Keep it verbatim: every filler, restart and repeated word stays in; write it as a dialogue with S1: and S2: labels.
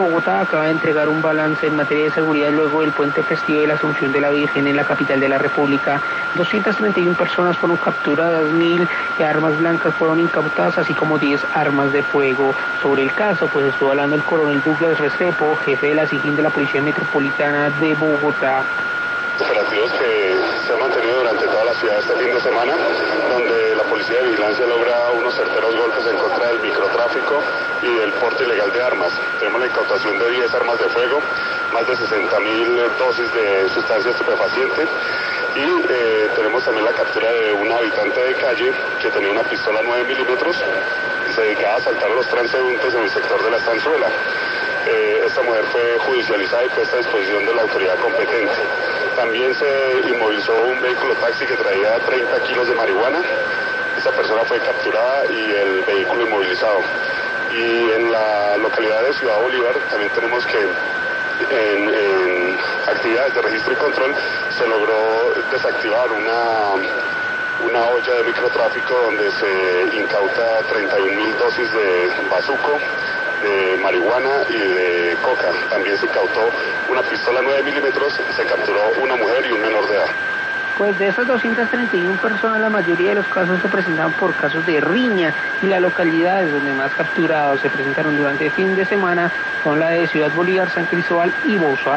S1: Bogotá acaba de entregar un balance en materia de seguridad luego del puente festivo de la Asunción de la Virgen en la capital de la República. doscientas treinta y una personas fueron capturadas, mil armas blancas fueron incautadas, así como diez armas de fuego. Sobre el caso, pues estuvo hablando el coronel Douglas Restrepo, jefe de la SIGIN de la Policía Metropolitana de Bogotá.
S2: Operativos que se han mantenido durante toda la ciudad este fin de semana, donde la Policía de Vigilancia logra unos certeros golpes en contra del microtráfico y del porte ilegal de armas. Tenemos la incautación de diez armas de fuego, más de sesenta mil dosis de sustancia estupefaciente y eh, tenemos también la captura de un habitante de calle que tenía una pistola nueve milímetros y se dedicaba a asaltar a los transeúntes en el sector de la Estanzuela. Eh, esta mujer fue judicializada y puesta a disposición de la autoridad competente. También se inmovilizó un vehículo taxi que traía treinta kilos de marihuana. Esta persona fue capturada y el vehículo inmovilizado. Y en la localidad de Ciudad Bolívar también tenemos que en, en actividades de registro y control se logró desactivar una, una olla de microtráfico donde se incauta treinta y un mil dosis de bazuco, de marihuana y de coca. También se incautó una pistola nueve milímetros, se capturó una mujer y un menor de edad.
S1: Pues de esas doscientas treinta y una personas, la mayoría de los casos se presentaban por casos de riña, y las localidades donde más capturados se presentaron durante el fin de semana son la de Ciudad Bolívar, San Cristóbal y Bosa.